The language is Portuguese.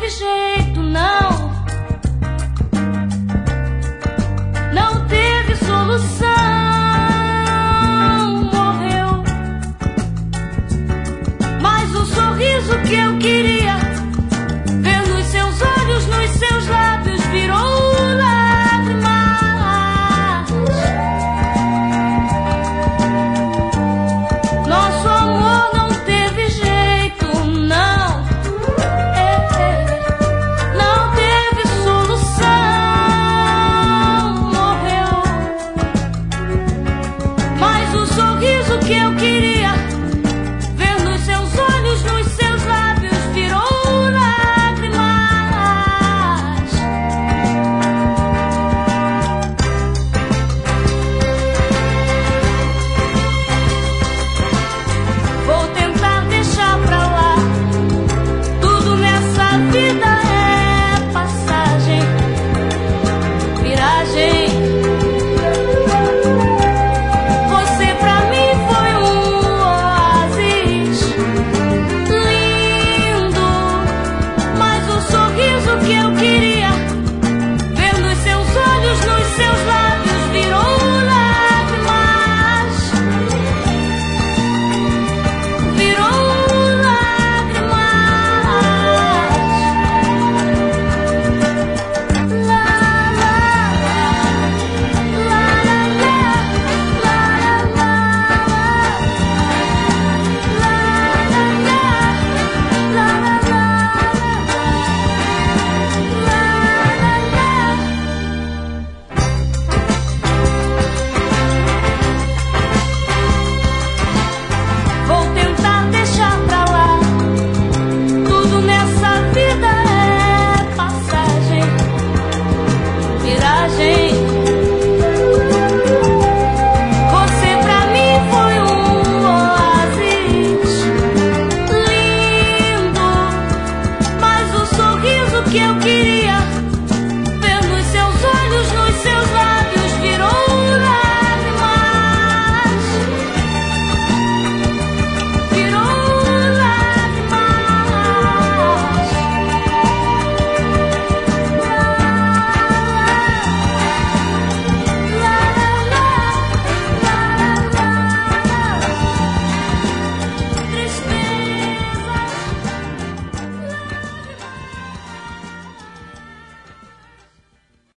teve jeito, não. Não teve solução. Morreu. Mas o sorriso que eu queria ver nos seus olhos, nos seus lábios, virou lágrimas. Nosso amor não teve jeito, não. Não teve solução. Morreu. Mas o sorriso que eu queria ver nos seus olhos, nos seus lábios, virou lágrimas. Vou tentar deixar pra lá. Tudo nessa vida é passagem, viragem. Você pra mim foi um oásis lindo, mas o sorriso que eu queria ver nos seus olhos, nos seus lábios, virou lágrimas. Virou lágrimas. Vou tentar deixar pra lá. Tudo nessa vida é passagem, viragem. Você pra mim foi um oásis lindo, mas o sorriso que eu queria